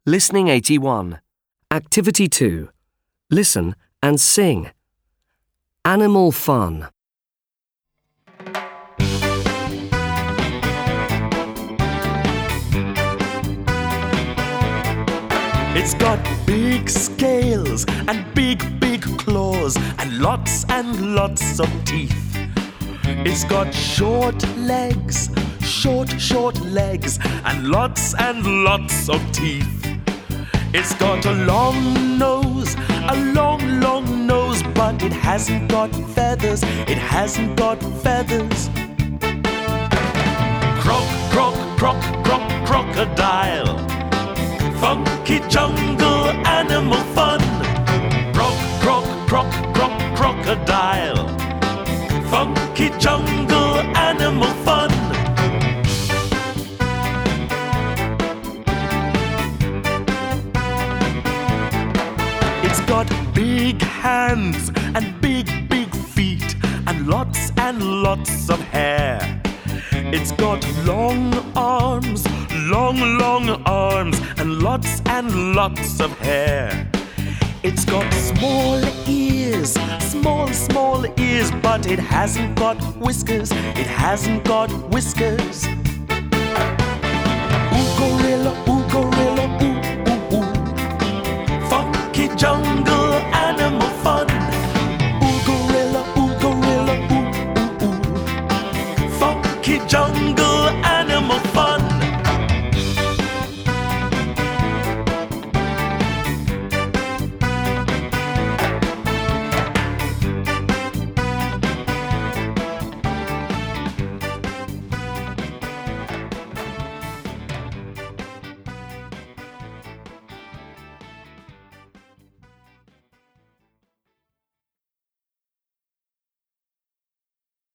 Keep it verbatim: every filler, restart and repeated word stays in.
Listening eighty-one. Activity two. Listen and sing. Animal fun. It's got big scales and big, big claws and lots and lots of teeth. It's got short legs, short, short legs and lots and lots of teeth. It's got a long nose, a long, long nose, but it hasn't got feathers, it hasn't got feathers. Croc, croc, croc, croc, crocodile. Funky jungle animal fun. Croc, croc, croc, croc, crocodile. Funky jungle animal fun. It's got big hands and big, big feet and lots and lots of hair. It's got long arms, long, long arms and lots and lots of hair. It's got small ears, small, small ears, but it hasn't got whiskers, it hasn't got whiskers. Ooh, gorilla, ooh,